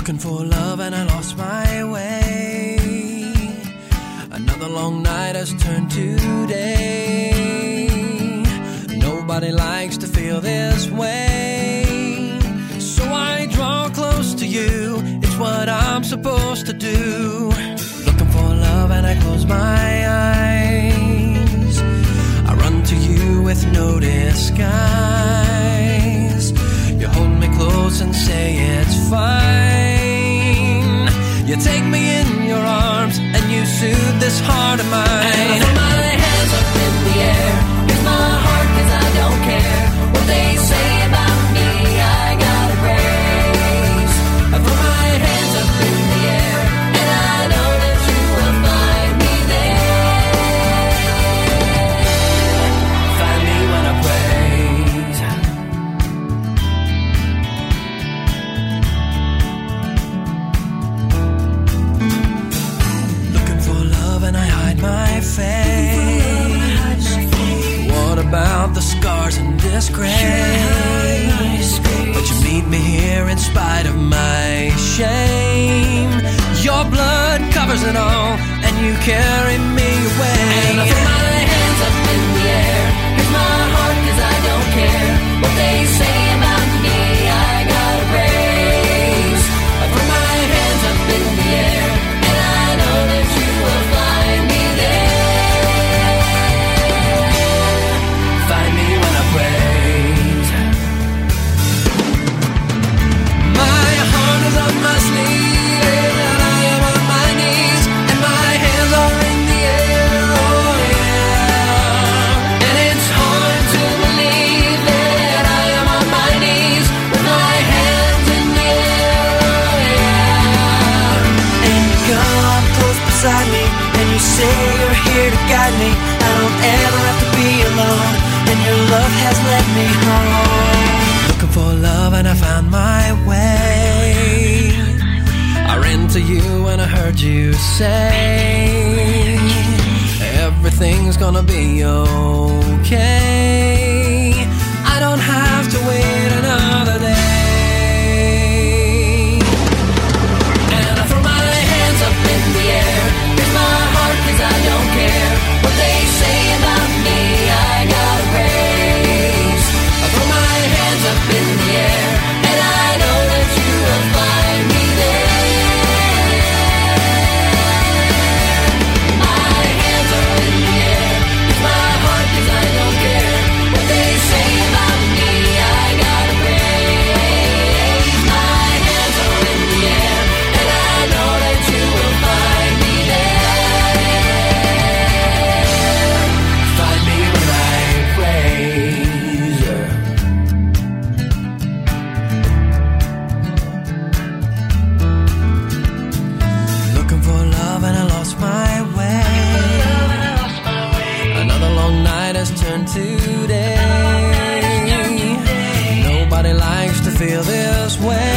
Looking for love and I lost my way. Another long night has turned to day. Nobody likes to feel this way. So I draw close to you. It's what I'm supposed to do. Looking for love and I close my eyes. I run to you with no disguise. You hold me close and say it's fine. You take me in your arms and you soothe this heart of mine. And I throw my hands up in the air. Here's my heart 'cause I don't care what they say about me. I gotta raise. I throw my hands up in the air, and I know that you will find me there. Find me when I praise. Looking for love and I hide my face. What about the scars and disgrace? But you meet me here in spite of my shame. Your blood covers it all, and you carry me away. And I throw my hands up in the air. Here's my heart 'cause I don't care what they say about me. I gotta raise. I throw my hands up in the air, and I know that you will find me there. Find me when I praise. My heart is on my sleeve, and I am on my knees, and my hands are in the air, oh yeah. And it's hard to believe that I am on my knees with my hands in the air, oh yeah. And you come close beside me, and you say you're here to guide me. I don't ever have to be alone, and your love has led me home. Looking for love and I found my way. I ran to you and I heard you say everything's gonna be okay. I don't have to wait another day. And I throw my hands up in the air. Here's my heart 'cause I don't care what they say about me. I gotta raise. I throw my hands up in the air, and I know that you will find me there. My hands are in the air. Here's my heart 'cause I don't care what they say about me. I gotta raise. My hands are in the air, and I know that you will find me there. Find me when I praise. Looking for love and I lost my way. Another long night has turned to day. Nobody likes to feel this way.